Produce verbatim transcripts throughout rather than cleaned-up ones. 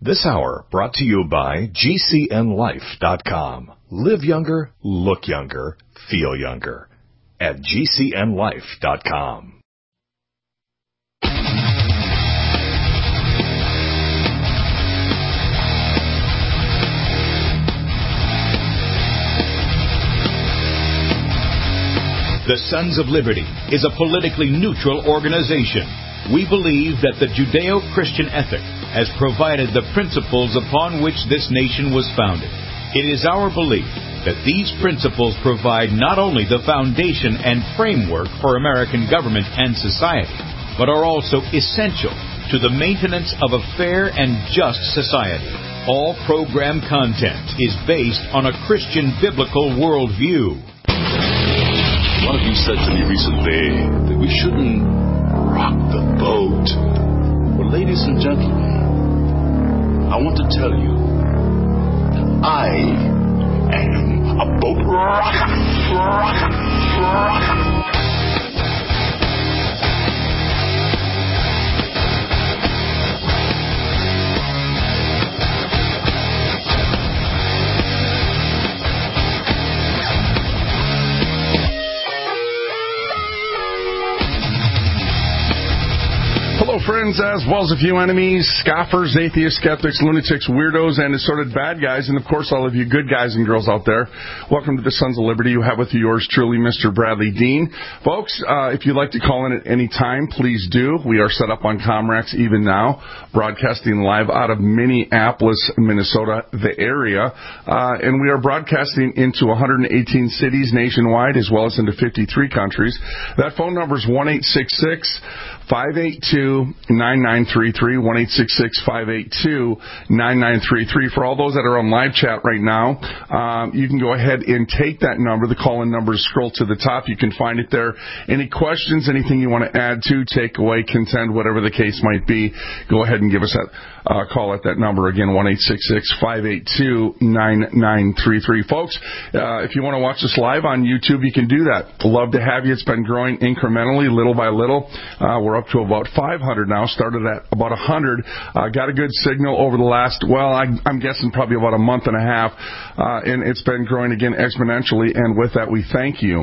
This hour brought to you by G C N life dot com. Live younger, look younger, feel younger at G C N life dot com. The Sons of Liberty is a politically neutral organization. We believe that the Judeo-Christian ethic has provided the principles upon which this nation was founded. It is our belief that these principles provide not only the foundation and framework for American government and society, but are also essential to the maintenance of a fair and just society. All program content is based on a Christian biblical worldview. One of you said to me recently that we shouldn't rock the boat. Well, ladies and gentlemen, I want to tell you that I am a boat rocker, rocker, rocker. Hello, friends, as well as a few enemies, scoffers, atheists, skeptics, lunatics, weirdos, and assorted bad guys, and, of course, all of you good guys and girls out there. Welcome to the Sons of Liberty. You have with you yours truly, Mister Bradley Dean. Folks, uh, if you'd like to call in at any time, please do. We are set up on Comrex even now, broadcasting live out of Minneapolis, Minnesota, the area, uh, and we are broadcasting into one hundred eighteen cities nationwide, as well as into fifty-three countries. That phone number is one eight six six, five eight two, nine nine three three, one eight six six, five eight two, nine nine three three. For all those that are on live chat right now, um, you can go ahead and take that number. The call-in number is scroll to the top. You can find it there. Any questions, anything you want to add to, take away, contend, whatever the case might be, go ahead and give us that uh, call at that number. Again, one eight six six, five eight two, nine nine three three. Folks, uh, if you want to watch us live on YouTube, you can do that. Love to have you. It's been growing incrementally, little by little. Uh, we're up to about five hundred now. Started at about one hundred. Uh, got a good signal over the last, well, I, I'm guessing probably about a month and a half. Uh, and it's been growing again exponentially. And with that, we thank you.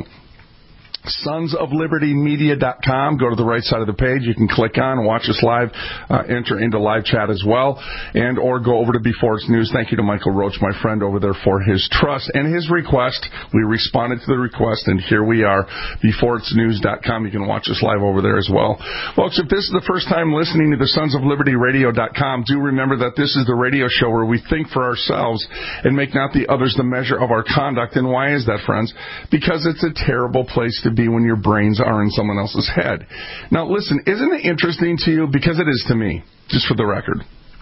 sons of liberty media dot com. Go to the right side of the page. You can click on, watch us live, uh, enter into live chat as well, and or go over to Before It's News. Thank you to Michael Roach, my friend over there, for his trust and his request. We responded to the request, and here we are, before it's news dot com. You can watch us live over there as well. Folks, if this is the first time listening to the sons of liberty radio dot com, do remember that this is the radio show where we think for ourselves and make not the others the measure of our conduct. And why is that, friends? Because it's a terrible place to be when your brains are in someone else's head. Now, listen, isn't it interesting to you? Because it is to me, just for the record,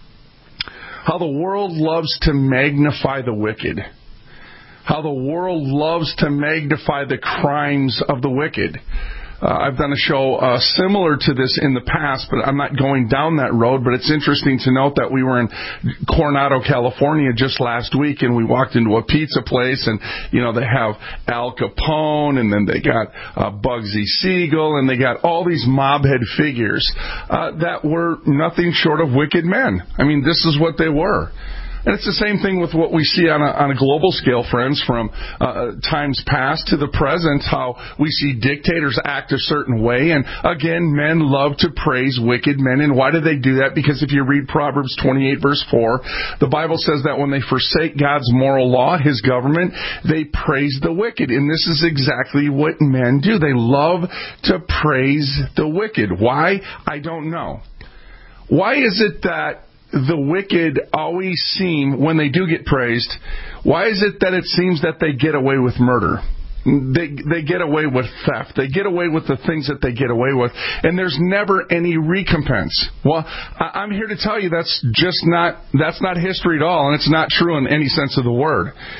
how the world loves to magnify the wicked. How the world loves to magnify the crimes of the wicked. Uh, I've done a show uh, similar to this in the past, but I'm not going down that road. But it's interesting to note that we were in Coronado, California just last week, and we walked into a pizza place, and, you know, they have Al Capone, and then they got uh, Bugsy Siegel, and they got all these mobhead figures uh, that were nothing short of wicked men. I mean, this is what they were. And it's the same thing with what we see on a, on a global scale, friends, from uh, times past to the present, how we see dictators act a certain way. And, again, men love to praise wicked men. And why do they do that? Because if you read Proverbs twenty-eight, verse four, the Bible says that when they forsake God's moral law, his government, they praise the wicked. And this is exactly what men do. They love to praise the wicked. Why? I don't know. Why is it that the wicked always seem, when they do get praised, why is it that it seems that they get away with murder? They they get away with theft. They get away with the things that they get away with, and there's never any recompense. Well, I'm here to tell you that's just not, that's not history at all, and it's not true in any sense of the word.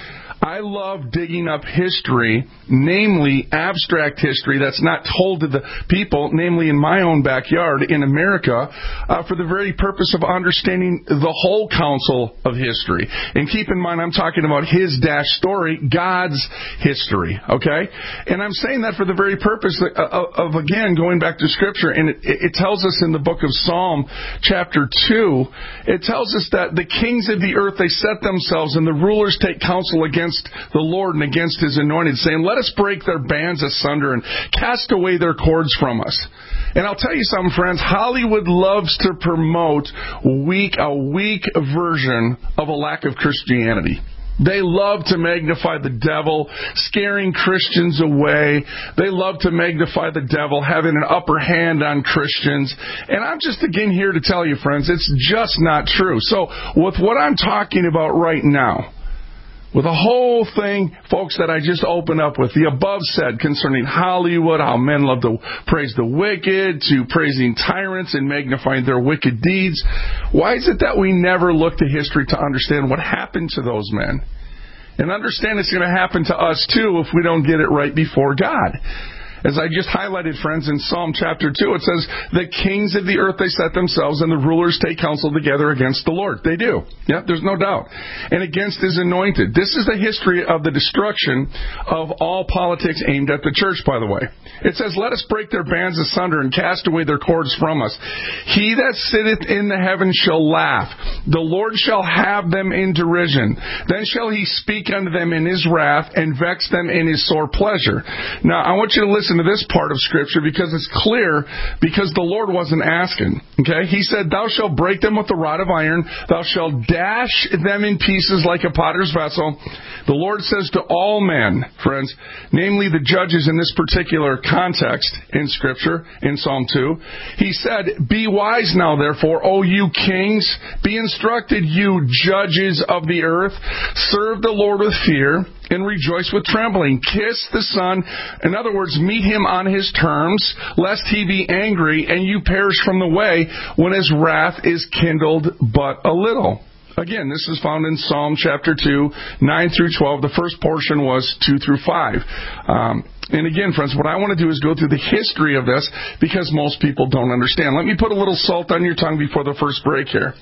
I love digging up history, namely abstract history that's not told to the people, namely in my own backyard in America, uh, for the very purpose of understanding the whole counsel of history. And keep in mind, I'm talking about his dash story, God's history, okay? And I'm saying that for the very purpose of, of, of again, going back to Scripture, and it, it tells us in the book of Psalm, chapter two, it tells us that the kings of the earth, they set themselves, and the rulers take counsel against the Lord and against His anointed, saying, let us break their bands asunder and cast away their cords from us. And I'll tell you something, friends, Hollywood loves to promote weak, a weak version of a lack of Christianity. They love to magnify the devil, scaring Christians away. They love to magnify the devil, having an upper hand on Christians. And I'm just again here to tell you, friends, it's just not true. So with what I'm talking about right now, with the whole thing, folks, that I just opened up with, the above said concerning Hollywood, how men love to praise the wicked, to praising tyrants and magnifying their wicked deeds, why is it that we never look to history to understand what happened to those men? And understand it's going to happen to us too if we don't get it right before God. As I just highlighted, friends, in Psalm chapter two, it says, the kings of the earth, they set themselves, and the rulers take counsel together against the Lord. They do. Yeah, there's no doubt. And against His anointed. This is the history of the destruction of all politics aimed at the church, by the way. It says, let us break their bands asunder and cast away their cords from us. He that sitteth in the heavens shall laugh. The Lord shall have them in derision. Then shall He speak unto them in His wrath and vex them in His sore pleasure. Now, I want you to listen to this part of Scripture because it's clear, because the Lord wasn't asking. Okay? He said, thou shalt break them with the rod of iron. Thou shalt dash them in pieces like a potter's vessel. The Lord says to all men, friends, namely the judges in this particular context in Scripture, in Psalm two, He said, be wise now, therefore, O you kings, be instructed, you judges of the earth. Serve the Lord with fear and rejoice with trembling. Kiss the Son. In other words, meet Him on His terms, lest He be angry and you perish from the way when His wrath is kindled but a little. Again, this is found in Psalm chapter two, nine through twelve. The first portion was two through five. Um, and again, friends, what I want to do is go through the history of this because most people don't understand. Let me put a little salt on your tongue before the first break here.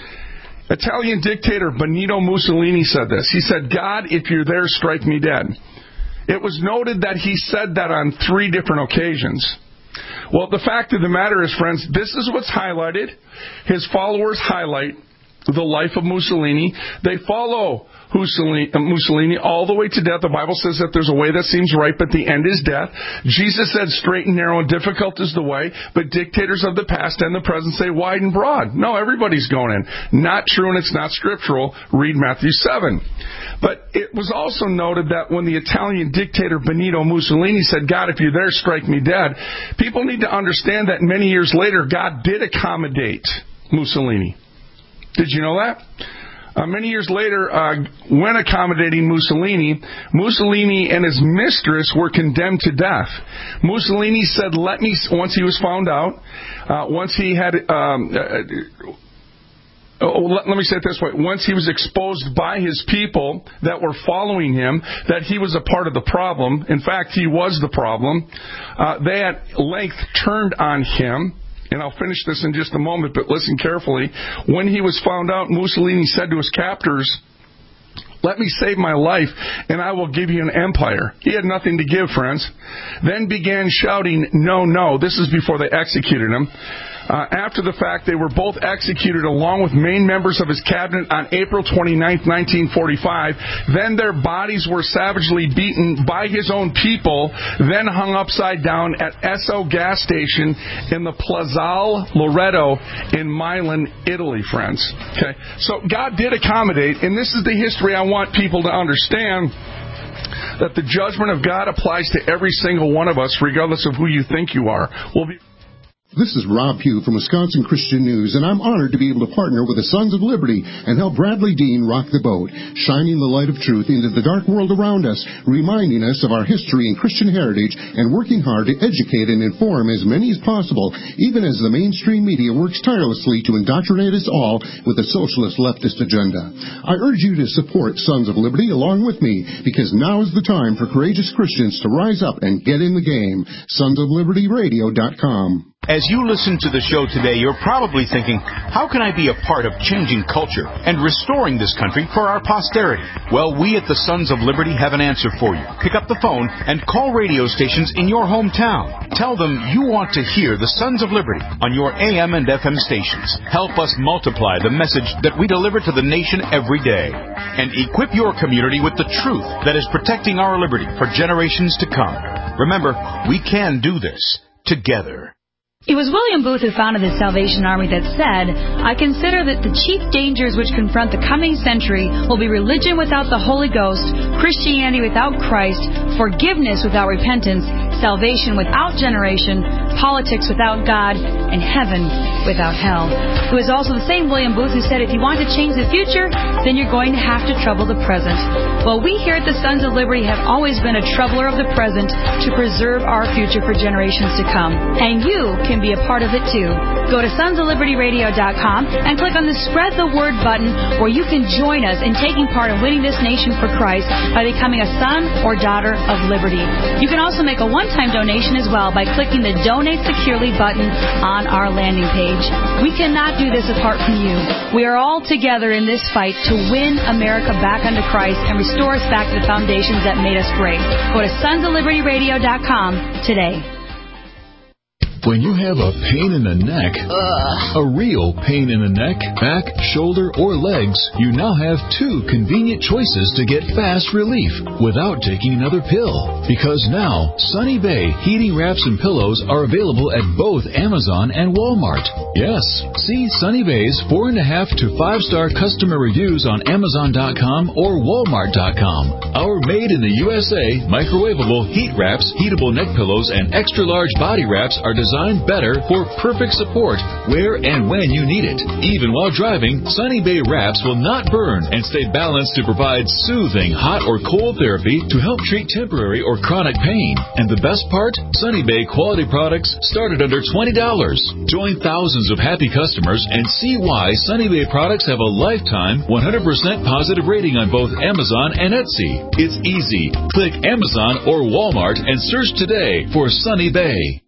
Italian dictator Benito Mussolini said this. He said, God, if you're there, strike me dead. It was noted that he said that on three different occasions. Well, the fact of the matter is, friends, this is what's highlighted. His followers highlight the life of Mussolini. They follow Mussolini all the way to death. The Bible says that there's a way that seems right, but the end is death. Jesus said straight and narrow and difficult is the way, but dictators of the past and the present say wide and broad. No, everybody's going in. Not true, and it's not scriptural. Read Matthew seven. But it was also noted that when the Italian dictator Benito Mussolini said, God, if you're there, strike me dead, people need to understand that many years later, God did accommodate Mussolini. Did you know that? Uh, many years later, uh, when accommodating Mussolini, Mussolini and his mistress were condemned to death. Mussolini said, let me, once he was found out, uh, once he had, um, uh, oh, let, let me say it this way, once he was exposed by his people that were following him, that he was a part of the problem, in fact, he was the problem, uh, they at length turned on him. And I'll finish this in just a moment, but listen carefully. When he was found out, Mussolini said to his captors, let me save my life, and I will give you an empire. He had nothing to give, friends. Then began shouting, no, no. This is before they executed him. Uh, after the fact, they were both executed along with main members of his cabinet on April twenty-ninth, nineteen forty-five. Then their bodies were savagely beaten by his own people, then hung upside down at Esso gas station in the Piazzale Loreto in Milan, Italy, friends. Okay, so God did accommodate, and this is the history I want people to understand, that the judgment of God applies to every single one of us, regardless of who you think you are. We'll be This is Rob Pugh from Wisconsin Christian News, and I'm honored to be able to partner with the Sons of Liberty and help Bradley Dean rock the boat, shining the light of truth into the dark world around us, reminding us of our history and Christian heritage, and working hard to educate and inform as many as possible, even as the mainstream media works tirelessly to indoctrinate us all with a socialist leftist agenda. I urge you to support Sons of Liberty along with me, because now is the time for courageous Christians to rise up and get in the game. sons of liberty radio dot com. As you listen to the show today, you're probably thinking, how can I be a part of changing culture and restoring this country for our posterity? Well, we at the Sons of Liberty have an answer for you. Pick up the phone and call radio stations in your hometown. Tell them you want to hear the Sons of Liberty on your A M and F M stations. Help us multiply the message that we deliver to the nation every day. And equip your community with the truth that is protecting our liberty for generations to come. Remember, we can do this together. It was William Booth who founded the Salvation Army that said, I consider that the chief dangers which confront the coming century will be religion without the Holy Ghost, Christianity without Christ, forgiveness without repentance, salvation without generation, politics without God, and heaven without hell. It was also the same William Booth who said, if you want to change the future, then you're going to have to trouble the present. Well, we here at the Sons of Liberty have always been a troubler of the present to preserve our future for generations to come. And you can be a part of it too. Go to sons of liberty radio dot com and click on the Spread the Word button, where you can join us in taking part in winning this nation for Christ by becoming a son or daughter of liberty. You can also make a one-time donation as well by clicking the Donate Securely button on our landing page. We cannot do this apart from you. We are all together in this fight to win America back unto Christ and restore us back to the foundations that made us great. Go to sons of liberty radio dot com today. When you have a pain in the neck, Ugh. a real pain in the neck, back, shoulder, or legs, you now have two convenient choices to get fast relief without taking another pill. Because now, Sunny Bay heating wraps and pillows are available at both Amazon and Walmart. Yes, see Sunny Bay's four and a half to five star customer reviews on Amazon dot com or Walmart dot com. Our made in the U S A microwavable heat wraps, heatable neck pillows, and extra large body wraps are designed Designed better for perfect support where and when you need it. Even while driving, Sunny Bay wraps will not burn and stay balanced to provide soothing hot or cold therapy to help treat temporary or chronic pain. And the best part? Sunny Bay quality products start at under twenty dollars. Join thousands of happy customers and see why Sunny Bay products have a lifetime one hundred percent positive rating on both Amazon and Etsy. It's easy. Click Amazon or Walmart and search today for Sunny Bay.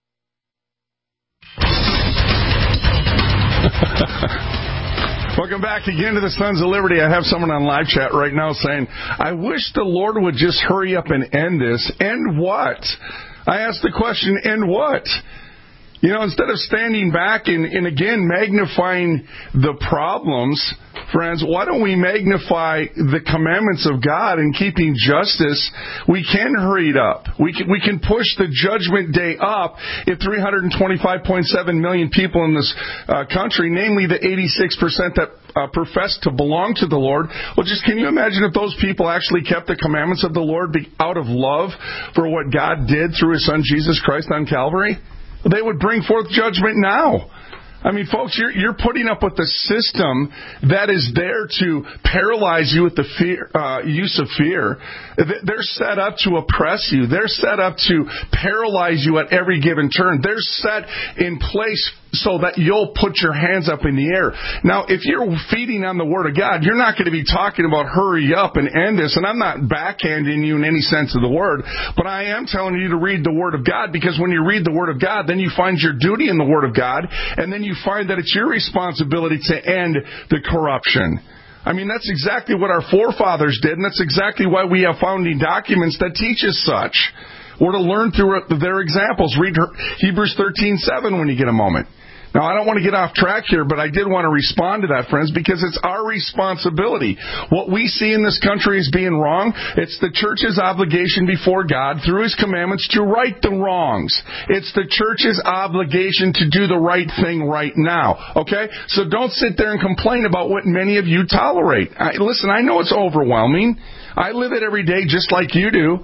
Welcome back again to the Sons of Liberty. I have someone on live chat right now saying, I wish the Lord would just hurry up and end this. End what? I asked the question, end what? You know, instead of standing back and, and again magnifying the problems, friends, why don't we magnify the commandments of God and keeping justice? We can hurry it up. We can, we can push the judgment day up if three hundred twenty-five point seven million people in this uh, country, namely the eighty-six percent that uh, profess to belong to the Lord. Well, just can you imagine if those people actually kept the commandments of the Lord out of love for what God did through His Son Jesus Christ on Calvary? They would bring forth judgment now. I mean, folks, you're, you're putting up with a system that is there to paralyze you with the fear, uh, use of fear. They're set up to oppress you. They're set up to paralyze you at every given turn. They're set in place so that you'll put your hands up in the air. Now, if you're feeding on the Word of God, you're not going to be talking about hurry up and end this. And I'm not backhanding you in any sense of the word, but I am telling you to read the Word of God, because when you read the Word of God, then you find your duty in the Word of God, and then you find that it's your responsibility to end the corruption. I mean, that's exactly what our forefathers did, and that's exactly why we have founding documents that teach us such. We're to learn through their examples. Read Hebrews thirteen seven when you get a moment. Now, I don't want to get off track here, but I did want to respond to that, friends, because it's our responsibility. What we see in this country as being wrong, it's the church's obligation before God, through His commandments, to right the wrongs. It's the church's obligation to do the right thing right now, okay? So don't sit there and complain about what many of you tolerate. I, listen, I know it's overwhelming. I live it every day just like you do.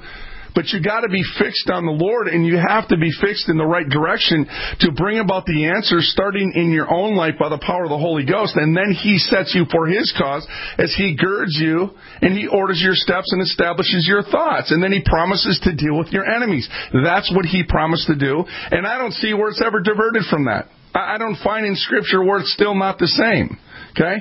But you got to be fixed on the Lord, and you have to be fixed in the right direction to bring about the answers, starting in your own life by the power of the Holy Ghost. And then He sets you for His cause as He girds you, and He orders your steps and establishes your thoughts. And then He promises to deal with your enemies. That's what He promised to do. And I don't see where it's ever diverted from that. I don't find in Scripture where it's still not the same. Okay?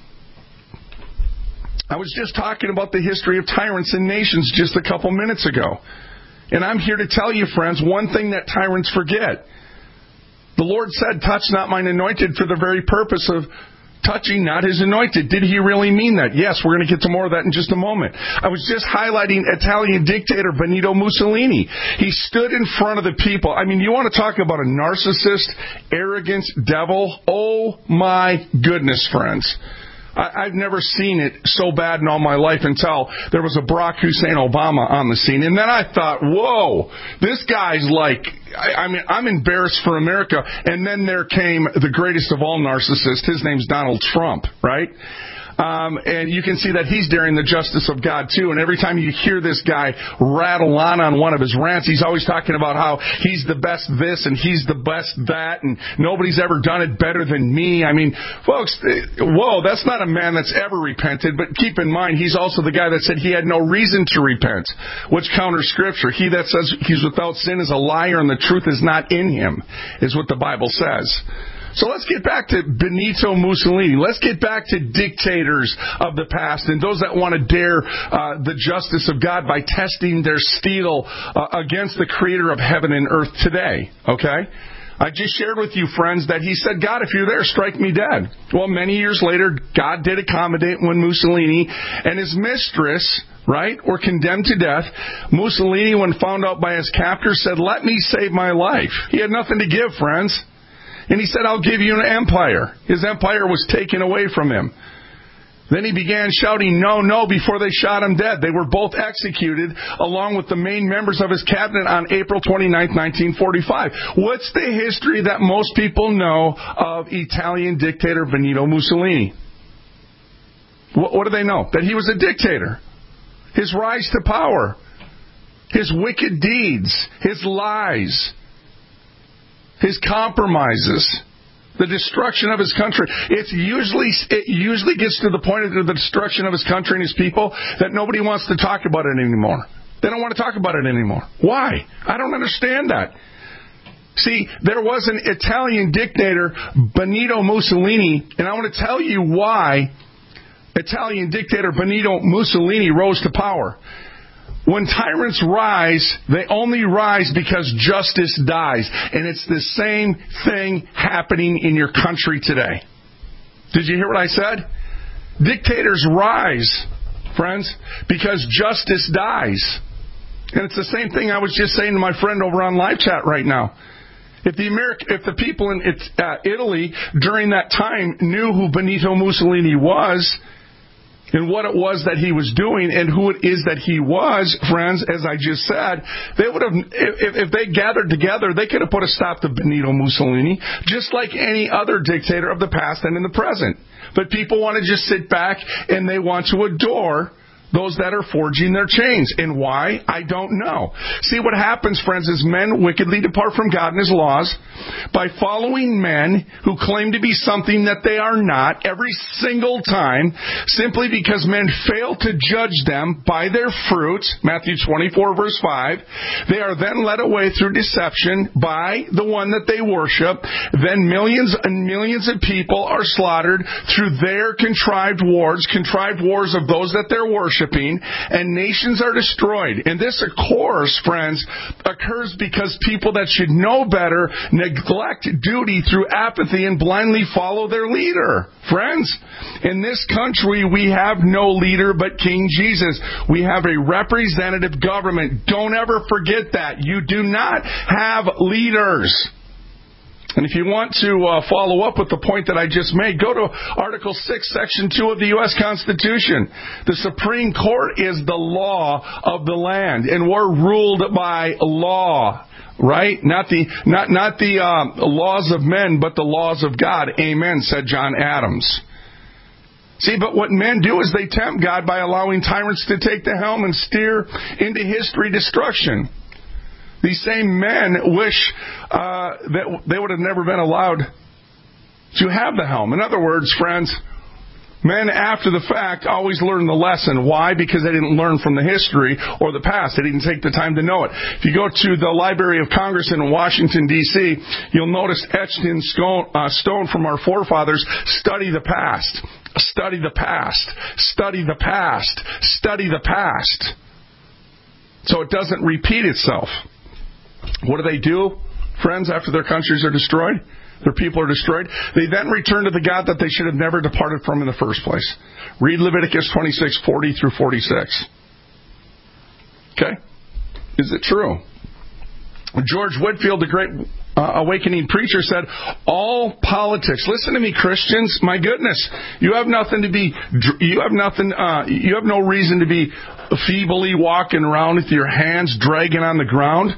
I was just talking about the history of tyrants and nations just a couple minutes ago. And I'm here to tell you, friends, one thing that tyrants forget. The Lord said, touch not mine anointed, for the very purpose of touching not His anointed. Did He really mean that? Yes, we're going to get to more of that in just a moment. I was just highlighting Italian dictator Benito Mussolini. He stood in front of the people. I mean, you want to talk about a narcissist, arrogance, devil? Oh my goodness, friends. I've never seen it so bad in all my life until there was a Barack Hussein Obama on the scene. And then I thought, whoa, this guy's like, I mean, I'm embarrassed for America. And then there came the greatest of all narcissists. His name's Donald Trump, right? Um, and you can see that he's daring the justice of God, too. And every time you hear this guy rattle on on one of his rants, he's always talking about how he's the best this and he's the best that, and nobody's ever done it better than me. I mean, folks, whoa, that's not a man that's ever repented. But keep in mind, he's also the guy that said he had no reason to repent, which counters Scripture. He that says he's without sin is a liar, and the truth is not in him, is what the Bible says. So let's get back to Benito Mussolini. Let's get back to dictators of the past and those that want to dare uh, the justice of God by testing their steel uh, against the Creator of heaven and earth today. Okay? I just shared with you, friends, that he said, God, if you're there, strike me dead. Well, many years later, God did accommodate when Mussolini and his mistress, right, were condemned to death. Mussolini, when found out by his captors, said, let me save my life. He had nothing to give, friends. And he said, I'll give you an empire. His empire was taken away from him. Then he began shouting, no, no, before they shot him dead. They were both executed along with the main members of his cabinet on April twenty-ninth, nineteen forty-five. What's the history that most people know of Italian dictator Benito Mussolini? What, what do they know? That he was a dictator. His rise to power. His wicked deeds. His lies. His compromises, the destruction of his country. It's usually, it usually gets to the point of the destruction of his country and his people that nobody wants to talk about it anymore. They don't want to talk about it anymore. Why? I don't understand that. See, there was an Italian dictator, Benito Mussolini, and I want to tell you why Italian dictator Benito Mussolini rose to power. When tyrants rise, they only rise because justice dies. And it's the same thing happening in your country today. Did you hear what I said? Dictators rise, friends, because justice dies. And it's the same thing I was just saying to my friend over on live chat right now. If the America, if the people in uh, Italy during that time knew who Benito Mussolini was, and what it was that he was doing and who it is that he was, friends, as I just said, they would have, if, if they gathered together, they could have put a stop to Benito Mussolini, just like any other dictator of the past and in the present. But people want to just sit back and they want to adore those that are forging their chains. And why? I don't know. See, what happens, friends, is men wickedly depart from God and His laws by following men who claim to be something that they are not every single time, simply because men fail to judge them by their fruit. Matthew twenty-four, verse five. They are then led away through deception by the one that they worship. Then millions and millions of people are slaughtered through their contrived wars, contrived wars of those that they're worshiping. And nations are destroyed. And this, of course, friends, occurs because people that should know better neglect duty through apathy and blindly follow their leader. Friends, in this country, we have no leader but King Jesus. We have a representative government. Don't ever forget that. You do not have leaders. And if you want to uh, follow up with the point that I just made, go to Article six, Section two of the U S Constitution. The Supreme Court is the law of the land, and we're ruled by law, right? Not the not not the uh, laws of men, but the laws of God. Amen, said John Adams. See, but what men do is they tempt God by allowing tyrants to take the helm and steer into history destruction. These same men wish uh, that they would have never been allowed to have the helm. In other words, friends, men after the fact always learn the lesson. Why? Because they didn't learn from the history or the past. They didn't take the time to know it. If you go to the Library of Congress in Washington, D C, you'll notice etched in stone, uh, stone from our forefathers, study the past. Study the past. Study the past. Study the past. So it doesn't repeat itself. What do they do, friends, after their countries are destroyed? Their people are destroyed. They then return to the God that they should have never departed from in the first place. Read Leviticus twenty-six, forty through forty-six. Okay? Is it true? George Whitefield, the great uh, awakening preacher, said, all politics, listen to me, Christians, my goodness, you have nothing to be, you have nothing, uh, you have no reason to be feebly walking around with your hands dragging on the ground.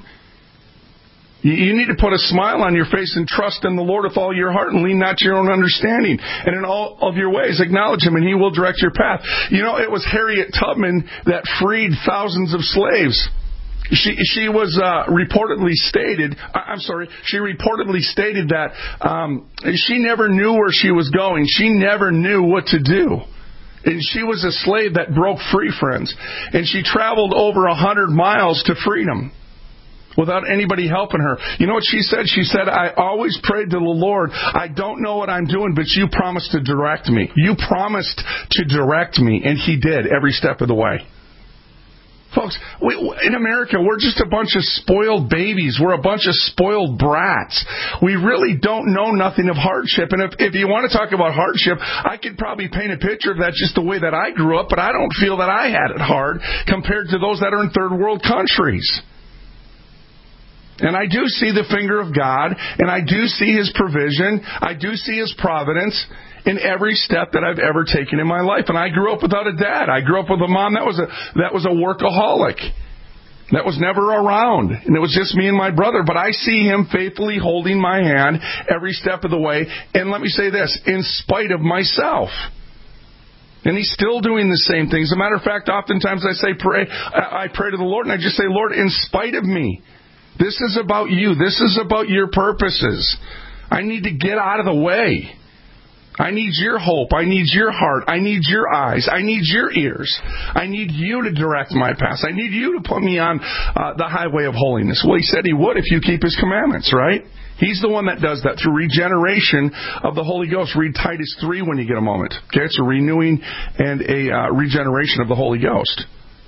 You need to put a smile on your face and trust in the Lord with all your heart and lean not to your own understanding. And in all of your ways, acknowledge Him and He will direct your path. You know, it was Harriet Tubman that freed thousands of slaves. She she was uh, reportedly stated, I'm sorry, she reportedly stated that um, she never knew where she was going. She never knew what to do. And she was a slave that broke free, friends. And she traveled over a hundred miles to freedom without anybody helping her. You know what she said? She said, I always prayed to the Lord, I don't know what I'm doing, but you promised to direct me. You promised to direct me, and He did every step of the way. Folks, we, in America, we're just a bunch of spoiled babies. We're a bunch of spoiled brats. We really don't know nothing of hardship. And if, if you want to talk about hardship, I could probably paint a picture of that just the way that I grew up, but I don't feel that I had it hard compared to those that are in third world countries. And I do see the finger of God, and I do see His provision. I do see His providence in every step that I've ever taken in my life. And I grew up without a dad. I grew up with a mom that was a that was a workaholic, that was never around, and it was just me and my brother. But I see Him faithfully holding my hand every step of the way. And let me say this, in spite of myself. And He's still doing the same things. As a matter of fact, oftentimes I say pray. I pray to the Lord, and I just say, Lord, in spite of me, this is about You. This is about Your purposes. I need to get out of the way. I need Your hope. I need Your heart. I need Your eyes. I need Your ears. I need You to direct my path. I need You to put me on uh, the highway of holiness. Well, He said He would if you keep His commandments, right? He's the one that does that through regeneration of the Holy Ghost. Read Titus three when you get a moment. Okay, it's a renewing and a uh, regeneration of the Holy Ghost.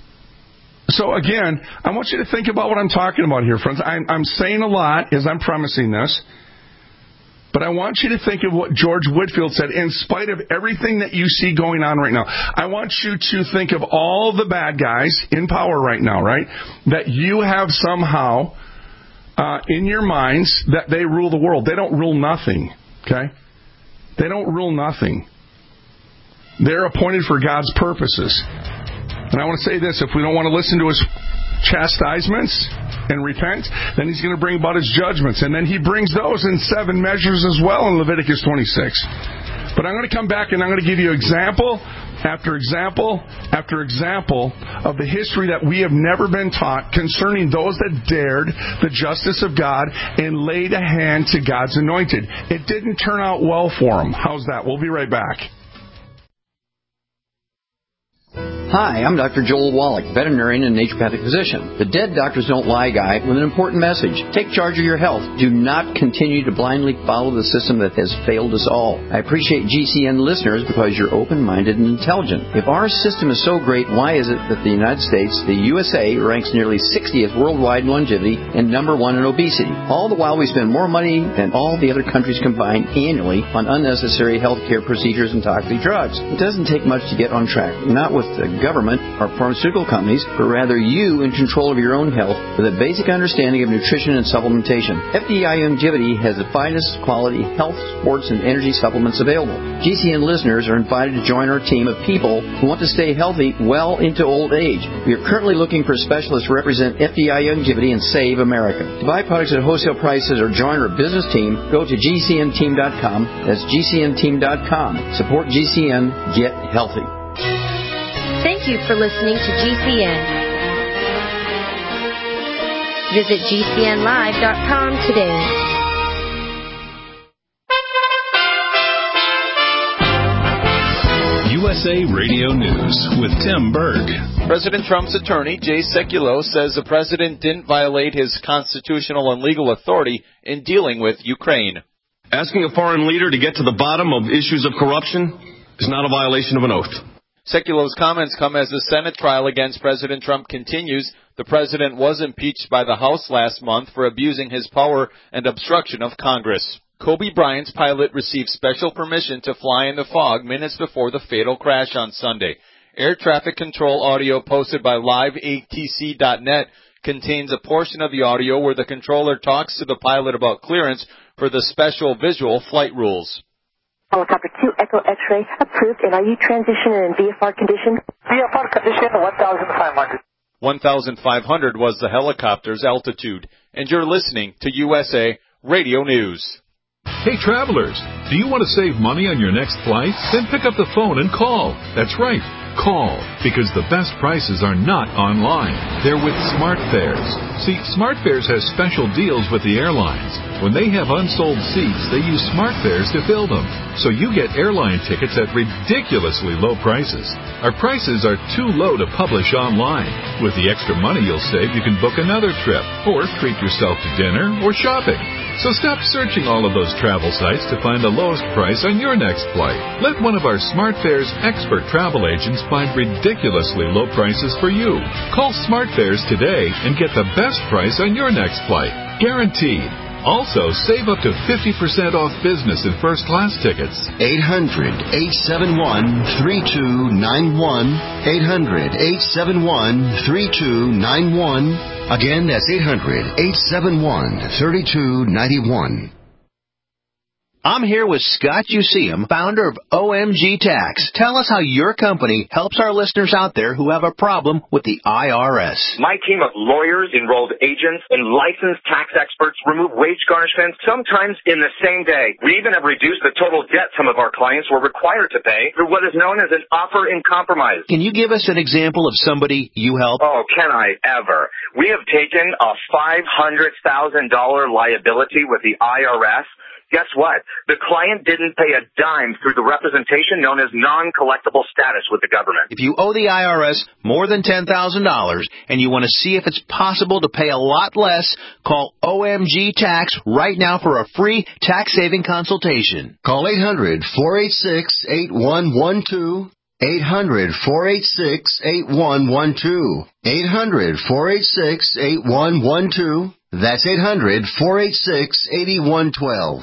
So again, I want you to think about what I'm talking about here, friends. I'm, I'm saying a lot as I'm premising this, but I want you to think of what George Whitefield said. In spite of everything that you see going on right now, I want you to think of all the bad guys in power right now, right? That you have somehow uh, in your minds that they rule the world. They don't rule nothing, okay? They don't rule nothing. They're appointed for God's purposes. And I want to say this, if we don't want to listen to His chastisements and repent, then He's going to bring about His judgments. And then He brings those in seven measures as well in Leviticus twenty-six. But I'm going to come back and I'm going to give you example after example after example of the history that we have never been taught concerning those that dared the justice of God and laid a hand to God's anointed. It didn't turn out well for them. How's that? We'll be right back. Hi, I'm Doctor Joel Wallach, veterinarian and naturopathic physician. The Dead Doctors Don't Lie guy with an important message. Take charge of your health. Do not continue to blindly follow the system that has failed us all. I appreciate G C N listeners because you're open-minded and intelligent. If our system is so great, why is it that the United States, the U S A, ranks nearly sixtieth worldwide in longevity and number one in obesity? All the while we spend more money than all the other countries combined annually on unnecessary health care procedures and toxic drugs. It doesn't take much to get on track, not with the government or pharmaceutical companies, but rather you in control of your own health with a basic understanding of nutrition and supplementation. F D I Longevity has the finest quality health, sports, and energy supplements available. G C N listeners are invited to join our team of people who want to stay healthy well into old age. We are currently looking for specialists to represent F D I Longevity and Save America. To buy products at wholesale prices or join our business team, go to G C N team dot com. That's G C N team dot com. Support G C N. Get healthy. Thank you for listening to G C N. Visit G C N live dot com today. U S A Radio News with Tim Berg. President Trump's attorney, Jay Sekulow, says the president didn't violate his constitutional and legal authority in dealing with Ukraine. Asking a foreign leader to get to the bottom of issues of corruption is not a violation of an oath. Sekulow's comments come as the Senate trial against President Trump continues. The president was impeached by the House last month for abusing his power and obstruction of Congress. Kobe Bryant's pilot received special permission to fly in the fog minutes before the fatal crash on Sunday. Air traffic control audio posted by live A T C dot net contains a portion of the audio where the controller talks to the pilot about clearance for the special visual flight rules. Helicopter two Echo X-ray approved, and are you transitioning in V F R condition? V F R condition one thousand five hundred. one thousand five hundred was the helicopter's altitude. And you're listening to U S A Radio News. Hey travelers, do you want to save money on your next flight? Then pick up the phone and call. That's right, call, because the best prices are not online. They're with SmartFares. See, SmartFares has special deals with the airlines. When they have unsold seats, they use SmartFares to fill them. So you get airline tickets at ridiculously low prices. Our prices are too low to publish online. With the extra money you'll save, you can book another trip, or treat yourself to dinner or shopping. So stop searching all of those travel sites to find the lowest price on your next flight. Let one of our SmartFares expert travel agents find ridiculously low prices for you. Call SmartFares today and get the best price on your next flight. Guaranteed. Also, save up to fifty percent off business and first class tickets. eight hundred, eight seven one, three two nine one. eight hundred, eight seven one, three two nine one. Again, that's eight hundred, eight seven one, three two nine one. I'm here with Scott Useum, founder of O M G Tax. Tell us how your company helps our listeners out there who have a problem with the I R S. My team of lawyers, enrolled agents, and licensed tax experts remove wage garnishments sometimes in the same day. We even have reduced the total debt some of our clients were required to pay through what is known as an offer in compromise. Can you give us an example of somebody you help? Oh, can I ever? We have taken a five hundred thousand dollars liability with the I R S. Guess what? The client didn't pay a dime through the representation known as non-collectible status with the government. If you owe the I R S more than ten thousand dollars and you want to see if it's possible to pay a lot less, call O M G Tax right now for a free tax-saving consultation. Call eight hundred, four eight six, eight one one two. eight hundred, four eight six, eight one one two. eight hundred, four eight six, eight one one two. That's eight hundred, four eight six, eight one one two.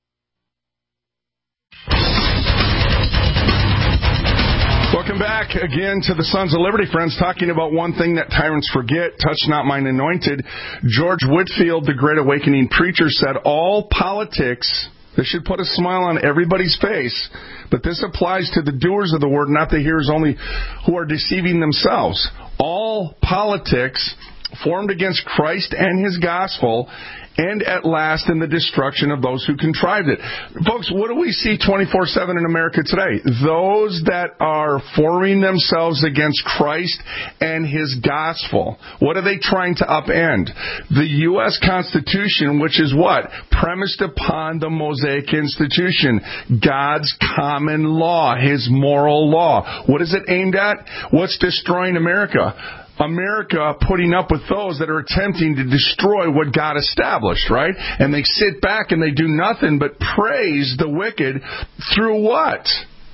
Welcome back again to the Sons of Liberty, friends, talking about one thing that tyrants forget, touch not mine anointed. George Whitefield, the Great Awakening preacher, said all politics, this should put a smile on everybody's face, but this applies to the doers of the word, not the hearers only, who are deceiving themselves. All politics formed against Christ and his gospel, and at last in the destruction of those who contrived it. Folks, what do we see twenty-four seven in America today? Those that are forming themselves against Christ and his gospel. What are they trying to upend? The U S Constitution, which is what? Premised upon the Mosaic Institution, God's common law, his moral law. What is it aimed at? What's destroying America? America putting up with those that are attempting to destroy what God established, right? And they sit back and they do nothing but praise the wicked through what?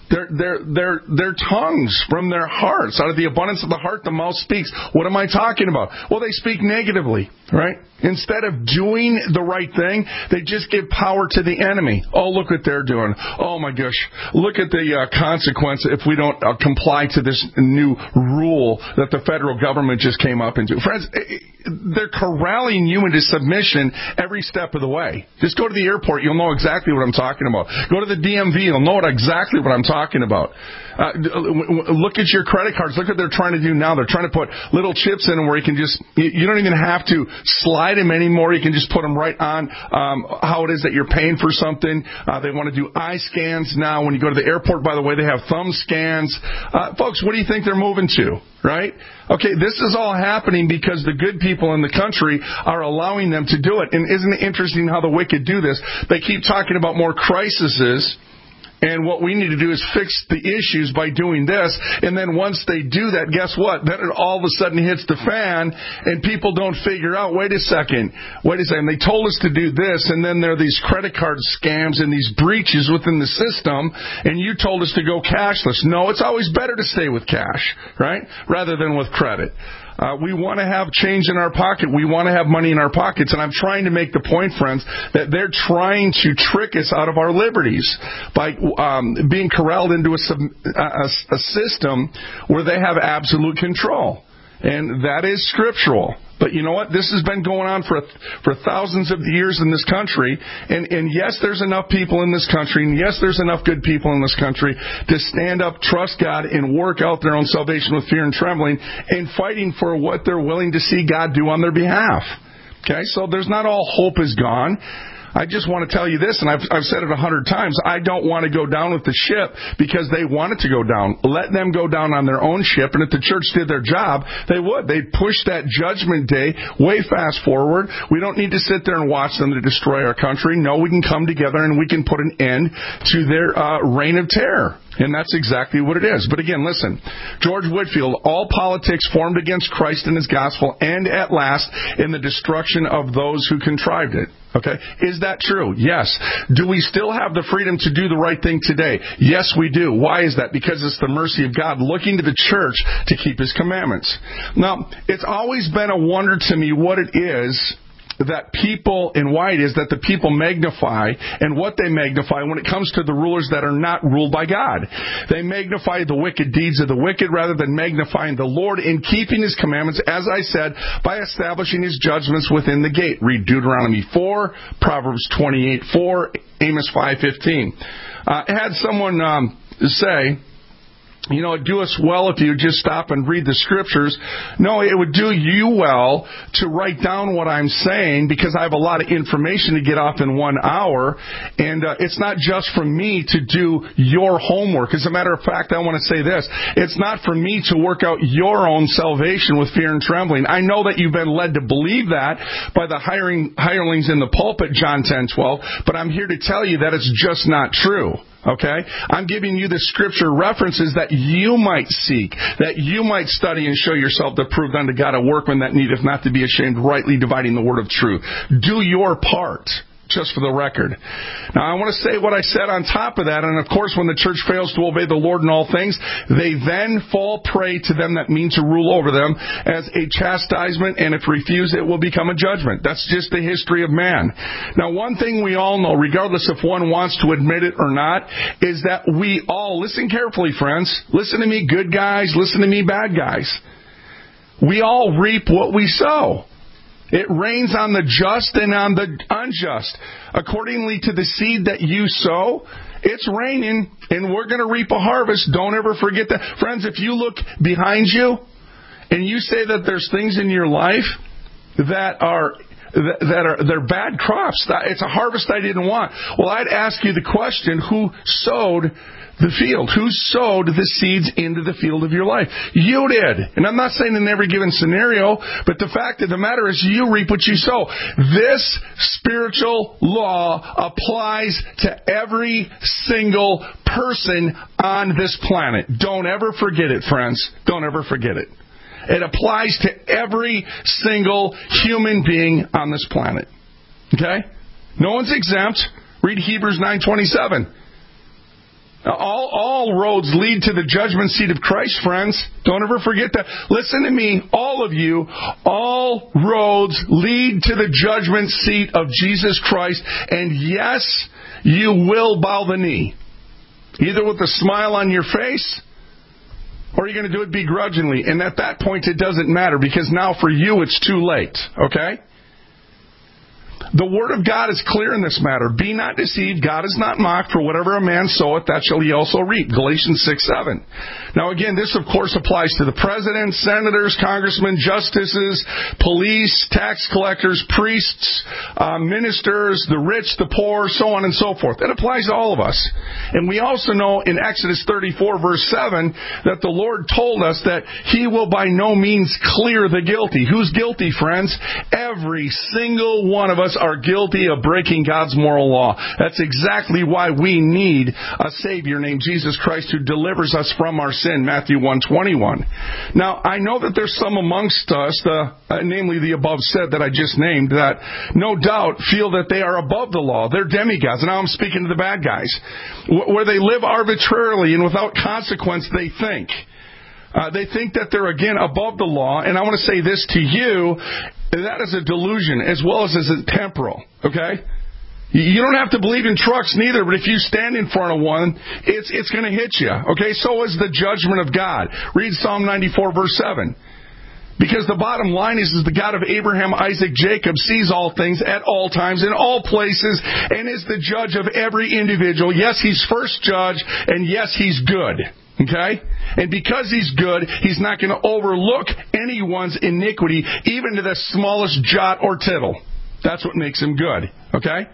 Their, their, their, their tongues from their hearts. Out of the abundance of the heart, the mouth speaks. What am I talking about? Well, they speak negatively, right? Instead of doing the right thing, they just give power to the enemy. Oh, look what they're doing. Oh, my gosh. Look at the uh, consequence if we don't uh, comply to this new rule that the federal government just came up into. Friends, they're corralling you into submission every step of the way. Just go to the airport. You'll know exactly what I'm talking about. Go to the D M V. You'll know exactly what I'm talking about. Uh, look at your credit cards. Look what they're trying to do now. They're trying to put little chips in them where you can just, you don't even have to slide them anymore. You can just put them right on um, how it is that you're paying for something. Uh, they want to do eye scans now. When you go to the airport, by the way, they have thumb scans. Uh, folks, what do you think they're moving to? Right? Okay, this is all happening because the good people in the country are allowing them to do it. And isn't it interesting how the wicked do this? They keep talking about more crises. And what we need to do is fix the issues by doing this. And then once they do that, guess what? Then it all of a sudden hits the fan, and people don't figure out, wait a second, wait a second, they told us to do this, and then there are these credit card scams and these breaches within the system, and you told us to go cashless. No, it's always better to stay with cash, right, rather than with credit. Uh, we want to have change in our pocket. We want to have money in our pockets. And I'm trying to make the point, friends, that they're trying to trick us out of our liberties by um, being corralled into a, a, a system where they have absolute control. And that is scriptural. But you know what? This has been going on for for thousands of years in this country. And, and yes, there's enough people in this country, and yes, there's enough good people in this country to stand up, trust God, and work out their own salvation with fear and trembling, and fighting for what they're willing to see God do on their behalf. Okay? So there's not all hope is gone. I just want to tell you this, and I've, I've said it a hundred times, I don't want to go down with the ship because they want it to go down. Let them go down on their own ship, and if the church did their job, they would. They'd push that judgment day way fast forward. We don't need to sit there and watch them to destroy our country. No, we can come together and we can put an end to their uh, reign of terror. And that's exactly what it is. But again, listen, George Whitefield, all politics formed against Christ and His gospel end at last in the destruction of those who contrived it. Okay? Is that true? Yes. Do we still have the freedom to do the right thing today? Yes, we do. Why is that? Because it's the mercy of God looking to the church to keep His commandments. Now, it's always been a wonder to me what it is that people, and why it is that the people magnify and what they magnify when it comes to the rulers that are not ruled by God. They magnify the wicked deeds of the wicked rather than magnifying the Lord in keeping His commandments, as I said, by establishing His judgments within the gate. Read Deuteronomy four, Proverbs twenty-eight four, Amos five fifteen. Uh, I had someone um, say, you know, it'd do us well if you just stop and read the scriptures. No, it would do you well to write down what I'm saying because I have a lot of information to get off in one hour. And uh, it's not just for me to do your homework. As a matter of fact, I want to say this. It's not for me to work out your own salvation with fear and trembling. I know that you've been led to believe that by the hiring, hirelings in the pulpit, John ten twelve, but I'm here to tell you that it's just not true. Okay? I'm giving you the scripture references that you might seek, that you might study and show yourself to prove unto God a workman that needeth not to be ashamed, rightly dividing the word of truth. Do your part. Just for the record. Now, I want to say what I said on top of that, and of course, when the church fails to obey the Lord in all things, they then fall prey to them that mean to rule over them as a chastisement, and if refused, it will become a judgment. That's just the history of man. Now, one thing we all know, regardless if one wants to admit it or not, is that we all, listen carefully, friends, listen to me, good guys, listen to me, bad guys. We all reap what we sow. It rains on the just and on the unjust. Accordingly to the seed that you sow, it's raining, and we're going to reap a harvest. Don't ever forget that. Friends, if you look behind you, and you say that there's things in your life that are that are they're bad crops, it's a harvest I didn't want. Well, I'd ask you the question, who sowed the field? Who sowed the seeds into the field of your life? You did. And I'm not saying in every given scenario, but the fact of the matter is you reap what you sow. This spiritual law applies to every single person on this planet. Don't ever forget it, friends. Don't ever forget it. It applies to every single human being on this planet. Okay? No one's exempt. Read Hebrews nine twenty-seven. All, all roads lead to the judgment seat of Christ, friends. Don't ever forget that. Listen to me, all of you. All roads lead to the judgment seat of Jesus Christ. And yes, you will bow the knee. Either with a smile on your face, or you're going to do it begrudgingly. And at that point, it doesn't matter, because now for you, it's too late. Okay? The Word of God is clear in this matter. Be not deceived. God is not mocked. For whatever a man soweth, that shall he also reap. Galatians six seven. Now again, this of course applies to the president, senators, congressmen, justices, police, tax collectors, priests, uh, ministers, the rich, the poor, so on and so forth. It applies to all of us. And we also know in Exodus thirty-four verse seven that the Lord told us that He will by no means clear the guilty. Who's guilty, friends? Every single one of us are guilty of breaking God's moral law. That's exactly why we need a Savior named Jesus Christ who delivers us from our sin, Matthew one twenty-one. Now, I know that there's some amongst us, the, uh, namely the above said that I just named, that no doubt feel that they are above the law. They're demigods. And now I'm speaking to the bad guys. Where they live arbitrarily and without consequence, they think. Uh, they think that they're, again, above the law. And I want to say this to you. That is a delusion as well as is a temporal, okay? You don't have to believe in trucks neither, but if you stand in front of one, it's it's going to hit you, okay? So is the judgment of God. Read Psalm ninety-four, verse seven. Because the bottom line is, is the God of Abraham, Isaac, Jacob sees all things at all times, in all places, and is the judge of every individual. Yes, He's first judge, and yes, He's good. Okay? And because He's good, He's not going to overlook anyone's iniquity, even to the smallest jot or tittle. That's what makes Him good. Okay?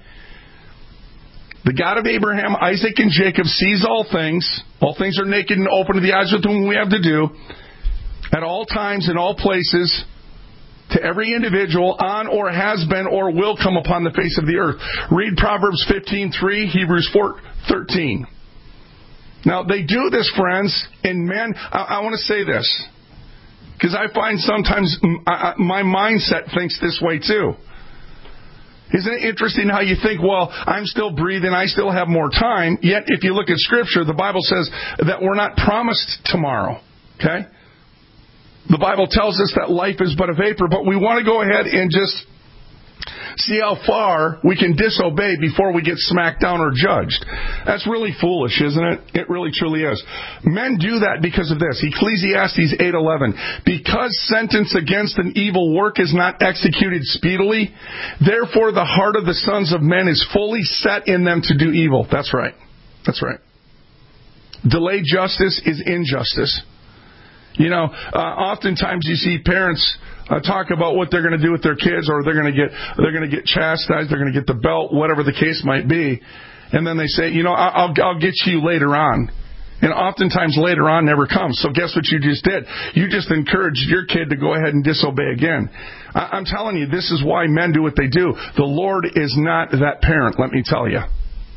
The God of Abraham, Isaac, and Jacob sees all things. All things are naked and open to the eyes with whom we have to do. At all times, in all places, to every individual on or has been or will come upon the face of the earth. Read Proverbs fifteen three, Hebrews four thirteen. Now, they do this, friends, and men, I, I want to say this, because I find sometimes I, my mindset thinks this way too. Isn't it interesting how you think, well, I'm still breathing, I still have more time, yet if you look at Scripture, the Bible says that we're not promised tomorrow, okay? The Bible tells us that life is but a vapor, but we want to go ahead and just see how far we can disobey before we get smacked down or judged. That's really foolish, isn't it? It really truly is. Men do that because of this. Ecclesiastes eight eleven. Because sentence against an evil work is not executed speedily, therefore the heart of the sons of men is fully set in them to do evil. That's right. That's right. Delayed justice is injustice. You know, uh, oftentimes you see parents uh, talk about what they're going to do with their kids, or they're going to get they're going to get chastised, they're going to get the belt, whatever the case might be, and then they say, you know, I'll I'll get you later on, and oftentimes later on never comes. So guess what you just did? You just encouraged your kid to go ahead and disobey again. I, I'm telling you, this is why men do what they do. The Lord is not that parent. Let me tell you,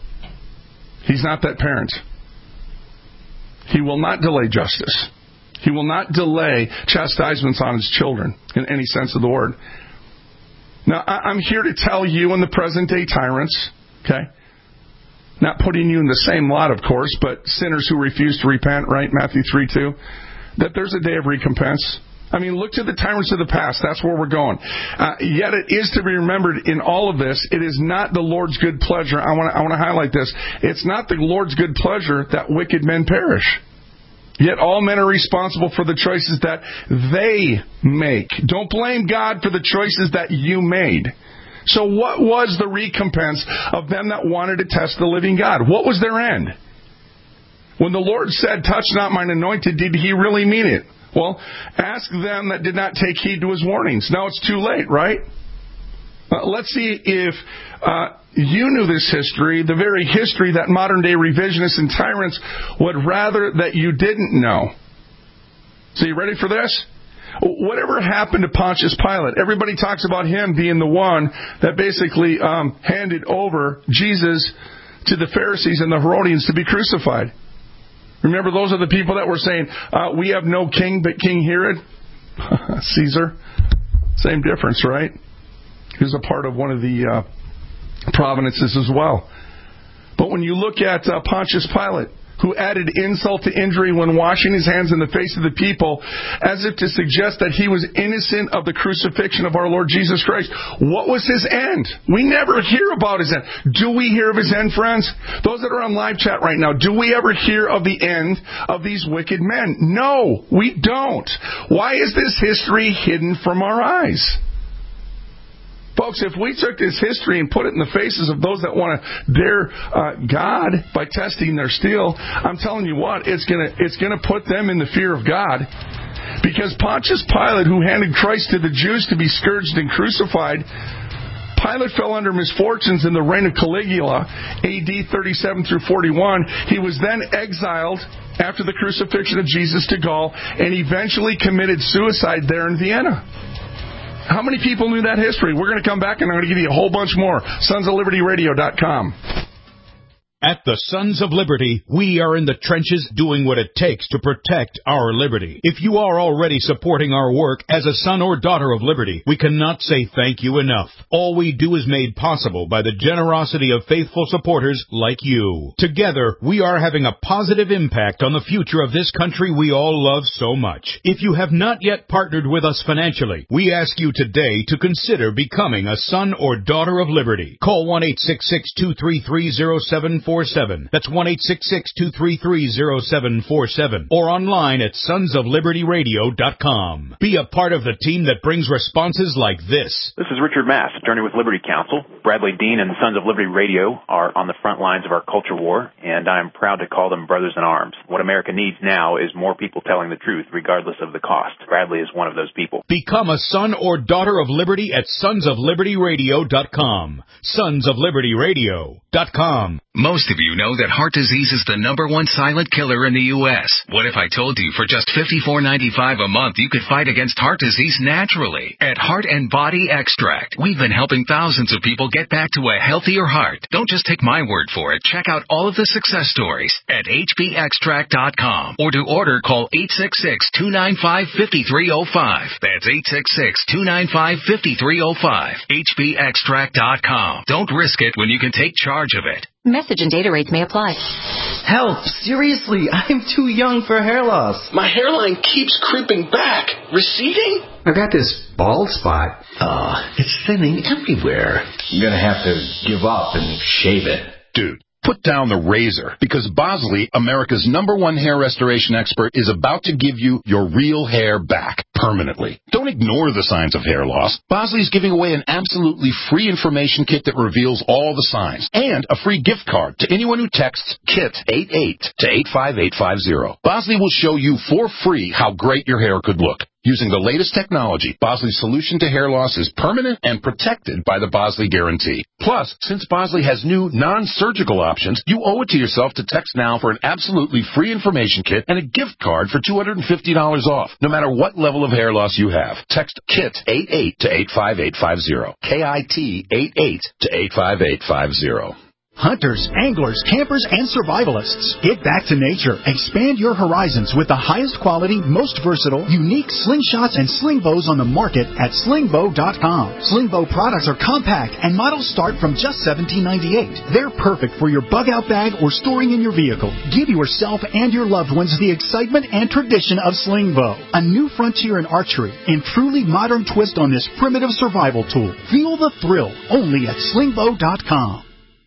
He's not that parent. He will not delay justice. He will not delay chastisements on His children in any sense of the word. Now, I'm here to tell you and the present-day tyrants, okay, not putting you in the same lot, of course, but sinners who refuse to repent, right, Matthew three two, that there's a day of recompense. I mean, look to the tyrants of the past. That's where we're going. Uh, yet it is to be remembered in all of this, it is not the Lord's good pleasure. I want to I want to highlight this. It's not the Lord's good pleasure that wicked men perish. Yet all men are responsible for the choices that they make. Don't blame God for the choices that you made. So what was the recompense of them that wanted to test the living God? What was their end? When the Lord said, touch not mine anointed, did He really mean it? Well, ask them that did not take heed to His warnings. Now it's too late, right? Uh, let's see if uh, you knew this history, the very history that modern-day revisionists and tyrants would rather that you didn't know. So you ready for this? Whatever happened to Pontius Pilate? Everybody talks about him being the one that basically um, handed over Jesus to the Pharisees and the Herodians to be crucified. Remember, those are the people that were saying, uh, we have no king but King Herod? Caesar. Same difference, right? He was a part of one of the uh, provinces as well. But when you look at uh, Pontius Pilate, who added insult to injury when washing his hands in the face of the people as if to suggest that he was innocent of the crucifixion of our Lord Jesus Christ. What was his end? We never hear about his end. Do we hear of his end, friends? Those that are on live chat right now, do we ever hear of the end of these wicked men? No, we don't. Why is this history hidden from our eyes? Folks, if we took this history and put it in the faces of those that want to dare uh, God by testing their steel, I'm telling you what, it's going to it's going to put them in the fear of God. Because Pontius Pilate, who handed Christ to the Jews to be scourged and crucified, Pilate fell under misfortunes in the reign of Caligula, A D thirty-seven through forty-one. He was then exiled after the crucifixion of Jesus to Gaul and eventually committed suicide there in Vienna. How many people knew that history? We're going to come back and I'm going to give you a whole bunch more. sons of liberty radio dot com. At the Sons of Liberty, we are in the trenches doing what it takes to protect our liberty. If you are already supporting our work as a son or daughter of liberty, we cannot say thank you enough. All we do is made possible by the generosity of faithful supporters like you. Together, we are having a positive impact on the future of this country we all love so much. If you have not yet partnered with us financially, we ask you today to consider becoming a son or daughter of liberty. Call one eight six six, two three three, zero seven four seven. That's one eight six six, two three three, zero seven four seven. Or online at sons of liberty radio dot com. Be a part of the team that brings responses like this. This is Richard Mass, attorney with Liberty Counsel. Bradley Dean and Sons of Liberty Radio are on the front lines of our culture war, and I am proud to call them brothers in arms. What America needs now is more people telling the truth, regardless of the cost. Bradley is one of those people. Become a son or daughter of liberty at sons of liberty radio dot com. sons of liberty radio dot com. Most of you know that heart disease is the number one silent killer in the U S What if I told you for just fifty-four ninety-five a month you could fight against heart disease naturally? At Heart and Body Extract, we've been helping thousands of people get back to a healthier heart. Don't just take my word for it. Check out all of the success stories at H B extract dot com. Or to order, call eight six six, two nine five, five three zero five. That's eight six six, two nine five, five three zero five. H B extract dot com. Don't risk it when you can take charge of it. Message and data rates may apply. Help! Seriously, I'm too young for hair loss. My hairline keeps creeping back. Receding? I've got this bald spot. Uh, it's thinning everywhere. I'm gonna have to give up and shave it. Dude, put down the razor, because Bosley, America's number one hair restoration expert, is about to give you your real hair back permanently. Don't ignore the signs of hair loss. Bosley's giving away an absolutely free information kit that reveals all the signs, and a free gift card to anyone who texts KIT eighty-eight to eight five eight five zero. Bosley will show you for free how great your hair could look. Using the latest technology, Bosley's solution to hair loss is permanent and protected by the Bosley Guarantee. Plus, since Bosley has new non-surgical options, you owe it to yourself to text now for an absolutely free information kit and a gift card for two hundred fifty dollars off, no matter what level of hair loss you have. Text KIT eighty-eight to eight five eight five zero. K I T eighty-eight to eight five eight five zero. Hunters, anglers, campers, and survivalists. Get back to nature. Expand your horizons with the highest quality, most versatile, unique slingshots and sling bows on the market at sling bow dot com. Sling bow products are compact and models start from just seventeen ninety-eight. They're perfect for your bug out bag or storing in your vehicle. Give yourself and your loved ones the excitement and tradition of sling bow. A new frontier in archery and truly modern twist on this primitive survival tool. Feel the thrill only at sling bow dot com.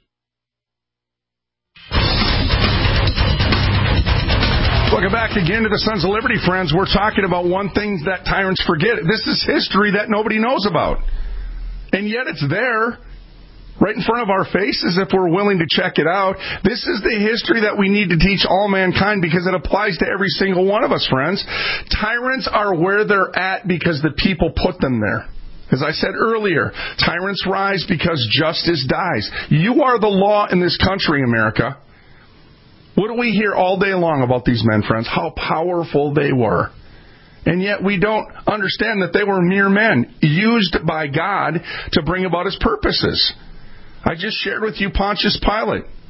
Welcome back again to the Sons of Liberty, friends. We're talking about one thing that tyrants forget. This is history that nobody knows about. And yet it's there, right in front of our faces if we're willing to check it out. This is the history that we need to teach all mankind because it applies to every single one of us, friends. Tyrants are where they're at because the people put them there. As I said earlier, tyrants rise because justice dies. You are the law in this country, America. What do we hear all day long about these men, friends? How powerful they were. And yet we don't understand that they were mere men, used by God to bring about His purposes. I just shared with you Pontius Pilate.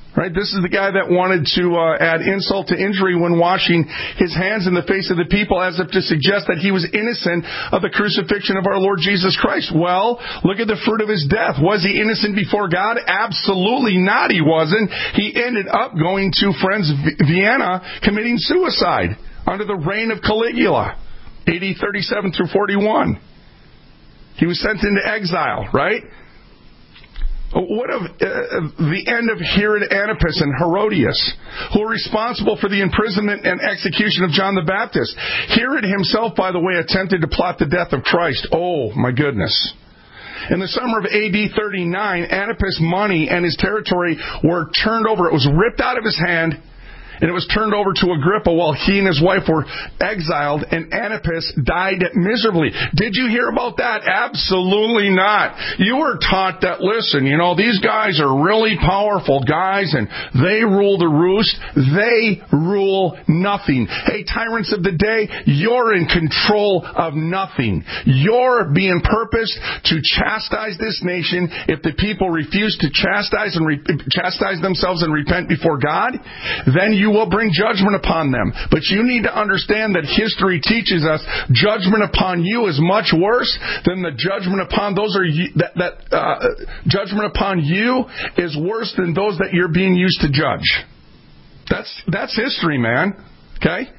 Right? This is the guy that wanted to uh, add insult to injury when washing his hands in the face of the people as if to suggest that he was innocent of the crucifixion of our Lord Jesus Christ. Well, look at the fruit of his death. Was he innocent before God? Absolutely not, he wasn't. He ended up going to, friends, Vienna, committing suicide under the reign of Caligula, A D thirty-seven through forty-one. He was sent into exile, right? What of uh, the end of Herod Antipas and Herodias, who were responsible for the imprisonment and execution of John the Baptist? Herod himself, by the way, attempted to plot the death of Christ. Oh, my goodness. In the summer of A D thirty-nine, Antipas' money and his territory were turned over. It was ripped out of his hand, and it was turned over to Agrippa while he and his wife were exiled, and Antipas died miserably. Did you hear about that? Absolutely not. You were taught that, listen, you know, these guys are really powerful guys, and they rule the roost. They rule nothing. Hey, tyrants of the day, you're in control of nothing. You're being purposed to chastise this nation. If the people refuse to chastise and re- chastise themselves and repent before God, then you will bring judgment upon them. But you need to understand that history teaches us judgment upon you is much worse than the judgment upon those are you, that, that uh, judgment upon you is worse than those that you're being used to judge. That's that's history, man. Okay?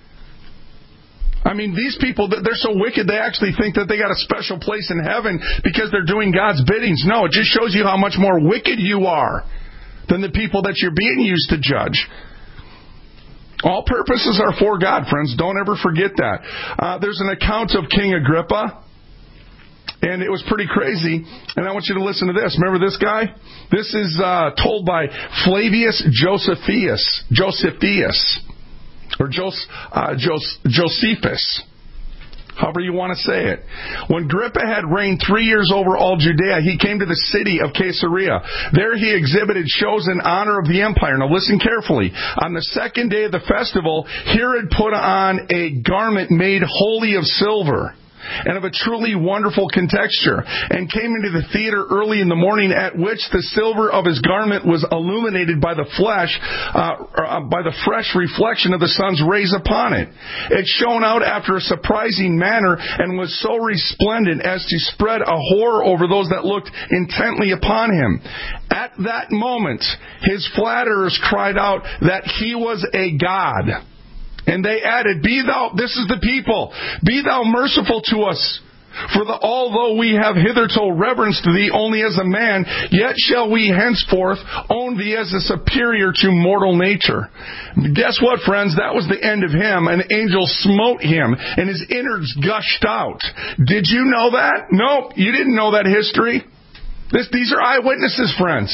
I mean, these people, they're so wicked, they actually think that they got a special place in heaven because they're doing God's biddings. No, it just shows you how much more wicked you are than the people that you're being used to judge. All purposes are for God, friends. Don't ever forget that. Uh, there's an account of King Agrippa, and it was pretty crazy. And I want you to listen to this. Remember this guy? This is uh, told by Flavius Josephus, Josephus, or Jos, uh, Jos, Josephus. However you want to say it. When Agrippa had reigned three years over all Judea, he came to the city of Caesarea. There he exhibited shows in honor of the empire. Now listen carefully. On the second day of the festival, Herod put on a garment made wholly of silver and of a truly wonderful contexture, and came into the theater early in the morning, at which the silver of his garment was illuminated by the flesh, uh, uh, by the fresh reflection of the sun's rays upon it. It shone out after a surprising manner, and was so resplendent as to spread a horror over those that looked intently upon him. At that moment, his flatterers cried out that he was a god. And they added, Be thou, this is the people, be thou merciful to us. For the, although we have hitherto reverenced thee only as a man, yet shall we henceforth own thee as a superior to mortal nature. Guess what, friends? That was the end of him. An angel smote him, and his innards gushed out. Did you know that? Nope, you didn't know that history. This, these are eyewitnesses, friends.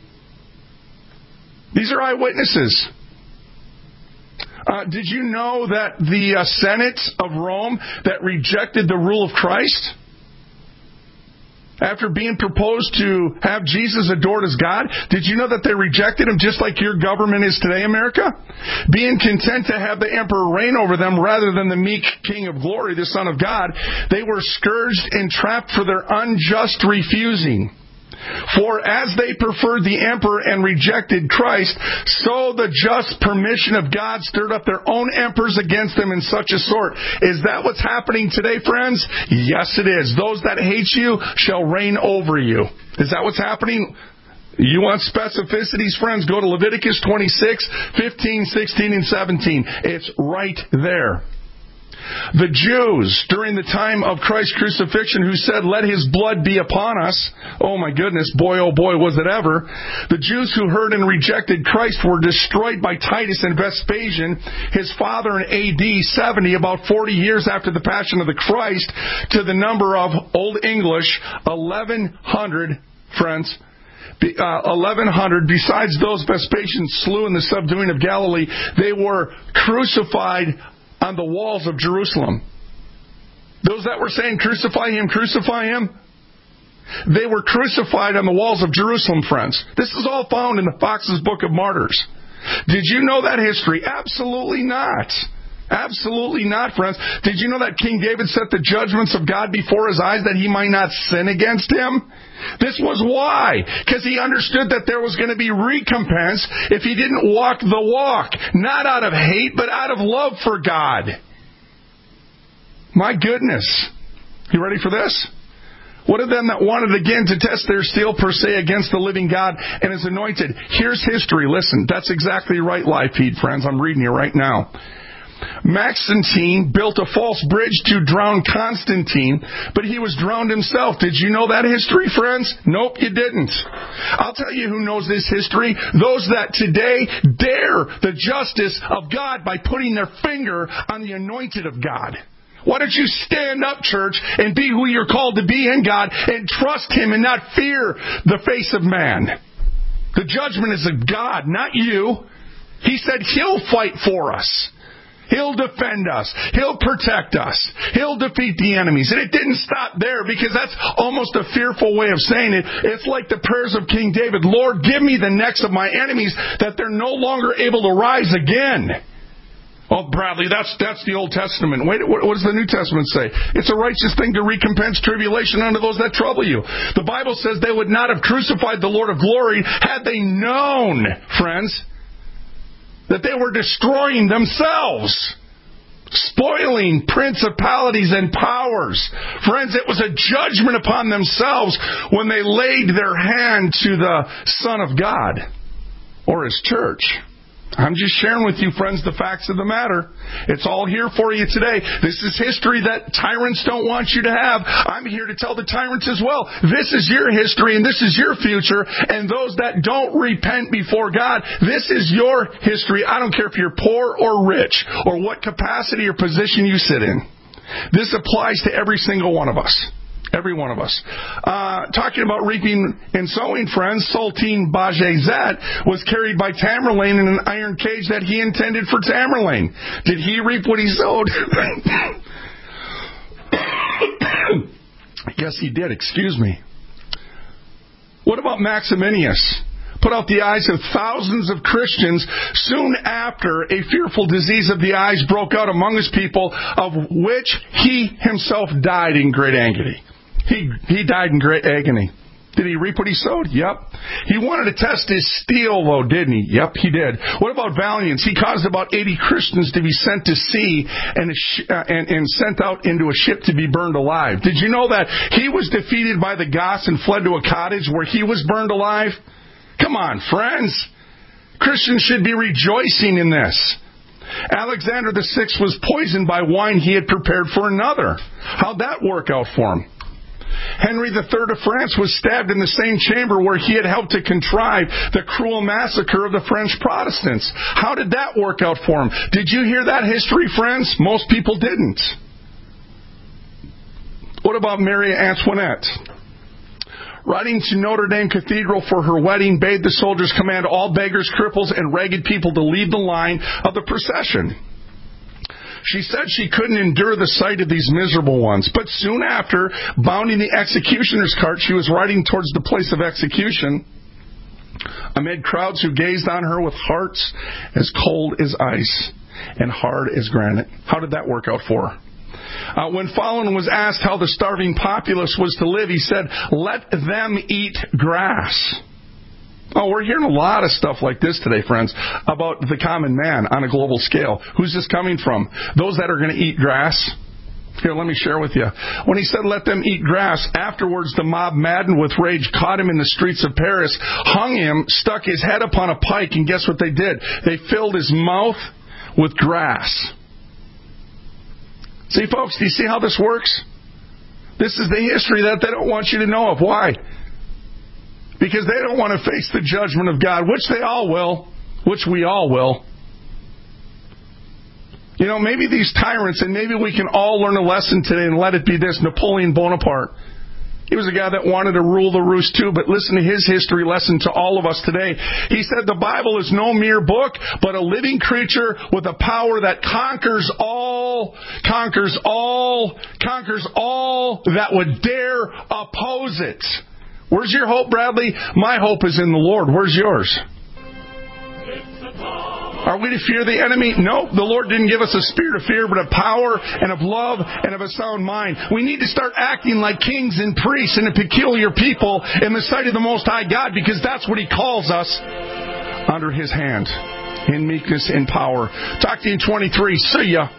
These are eyewitnesses. Uh, did you know that the uh, Senate of Rome that rejected the rule of Christ, after being proposed to have Jesus adored as God, did you know that they rejected him just like your government is today, America? Being content to have the emperor reign over them rather than the meek King of glory, the Son of God, they were scourged and trapped for their unjust refusing. For as they preferred the emperor and rejected Christ, so the just permission of God stirred up their own emperors against them in such a sort. Is that what's happening today, friends? Yes, it is. Those that hate you shall reign over you. Is that what's happening? You want specificities, friends? Go to Leviticus twenty-six, fifteen, sixteen, and seventeen. It's right there. The Jews, during the time of Christ's crucifixion, who said, let his blood be upon us. Oh my goodness, boy, oh boy, was it ever. The Jews who heard and rejected Christ were destroyed by Titus and Vespasian, his father in A D seventy, about forty years after the Passion of the Christ, to the number of, Old English, eleven hundred, friends. Uh, eleven hundred, besides those Vespasian slew in the subduing of Galilee, they were crucified on the walls of Jerusalem. Those that were saying, crucify him, crucify him, they were crucified on the walls of Jerusalem, friends. This is all found in the Fox's Book of Martyrs. Did you know that history? Absolutely not. Absolutely not, friends. Did you know that King David set the judgments of God before his eyes that he might not sin against him? This was why. Because he understood that there was going to be recompense if he didn't walk the walk. Not out of hate, but out of love for God. My goodness. You ready for this? What of them that wanted again to test their steel per se against the living God and his anointed? Here's history. Listen, that's exactly right, live feed, friends. I'm reading you right now. Maxentine built a false bridge to drown Constantine, but he was drowned himself. Did you know that history, friends? Nope, you didn't. I'll tell you who knows this history. Those that today dare the justice of God by putting their finger on the anointed of God. Why don't you stand up, church, and be who you're called to be in God and trust Him and not fear the face of man? The judgment is of God, not you. He said He'll fight for us. He'll defend us. He'll protect us. He'll defeat the enemies. And it didn't stop there, because that's almost a fearful way of saying it. It's like the prayers of King David. Lord, give me the necks of my enemies that they're no longer able to rise again. Oh, Bradley, that's that's the Old Testament. Wait, what, what does the New Testament say? It's a righteous thing to recompense tribulation unto those that trouble you. The Bible says they would not have crucified the Lord of glory had they known, friends, that they were destroying themselves, spoiling principalities and powers. Friends, it was a judgment upon themselves when they laid their hand to the Son of God or His church. I'm just sharing with you, friends, the facts of the matter. It's all here for you today. This is history that tyrants don't want you to have. I'm here to tell the tyrants as well. This is your history and this is your future. And those that don't repent before God, this is your history. I don't care if you're poor or rich or what capacity or position you sit in. This applies to every single one of us. Every one of us. Uh, talking about reaping and sowing, friends, Sultan Bajazet was carried by Tamerlane in an iron cage that he intended for Tamerlane. Did he reap what he sowed? Yes, he did. Excuse me. What about Maximinius? Put out the eyes of thousands of Christians soon after a fearful disease of the eyes broke out among his people, of which he himself died in great agony. He he died in great agony. Did he reap what he sowed? Yep. He wanted to test his steel, though, didn't he? Yep, he did. What about Valiance? He caused about eighty Christians to be sent to sea and, a sh- uh, and, and sent out into a ship to be burned alive. Did you know that he was defeated by the Goths and fled to a cottage where he was burned alive? Come on, friends. Christians should be rejoicing in this. Alexander the Sixth was poisoned by wine he had prepared for another. How'd that work out for him? Henry the Third of France was stabbed in the same chamber where he had helped to contrive the cruel massacre of the French Protestants. How did that work out for him? Did you hear that history, friends? Most people didn't. What about Marie Antoinette? Riding to Notre Dame Cathedral for her wedding, bade the soldiers command all beggars, cripples, and ragged people to leave the line of the procession. She said she couldn't endure the sight of these miserable ones. But soon after, bounding the executioner's cart, she was riding towards the place of execution, amid crowds who gazed on her with hearts as cold as ice and hard as granite. How did that work out for her? Uh, when Fallon was asked how the starving populace was to live, he said, "Let them eat grass." Oh, we're hearing a lot of stuff like this today, friends, about the common man on a global scale. Who's this coming from? Those that are going to eat grass. Here, let me share with you. When he said, "Let them eat grass," afterwards the mob, maddened with rage, caught him in the streets of Paris, hung him, stuck his head upon a pike, and guess what they did? They filled his mouth with grass. See, folks, do you see how this works? This is the history that they don't want you to know of. Why? Because they don't want to face the judgment of God, which they all will, which we all will. You know, maybe these tyrants, and maybe we can all learn a lesson today and let it be this. Napoleon Bonaparte. He was a guy that wanted to rule the roost too, but listen to his history lesson to all of us today. He said the Bible is no mere book, but a living creature with a power that conquers all, conquers all, conquers all that would dare oppose it. Where's your hope, Bradley? My hope is in the Lord. Where's yours? It's the Are we to fear the enemy? No, the Lord didn't give us a spirit of fear, but of power and of love and of a sound mind. We need to start acting like kings and priests and a peculiar people in the sight of the Most High God, because that's what He calls us, under His hand, in meekness and power. Talk to you in twenty-three. See ya.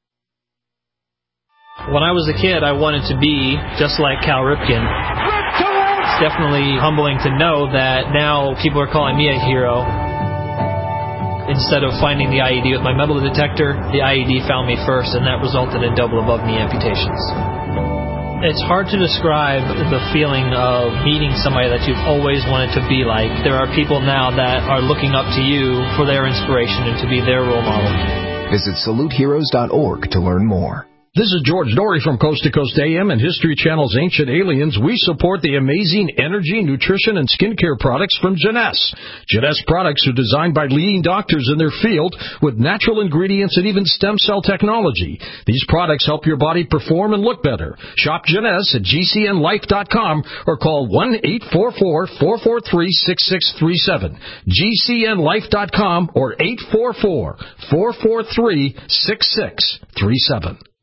When I was a kid, I wanted to be just like Cal Ripken. It's definitely humbling to know that now people are calling me a hero. Instead of finding the I E D with my metal detector, the I E D found me first, and that resulted in double above knee amputations. It's hard to describe the feeling of meeting somebody that you've always wanted to be like. There are people now that are looking up to you for their inspiration and to be their role model. Visit salute heroes dot org to learn more. This is George Dory from Coast to Coast A M and History Channel's Ancient Aliens. We support the amazing energy, nutrition, and skincare products from Jeunesse. Jeunesse products are designed by leading doctors in their field with natural ingredients and even stem cell technology. These products help your body perform and look better. Shop Jeunesse at G C N life dot com or call one eight four four, four four three, six six three seven. G C N life dot com or eight four four, four four three, six six three seven.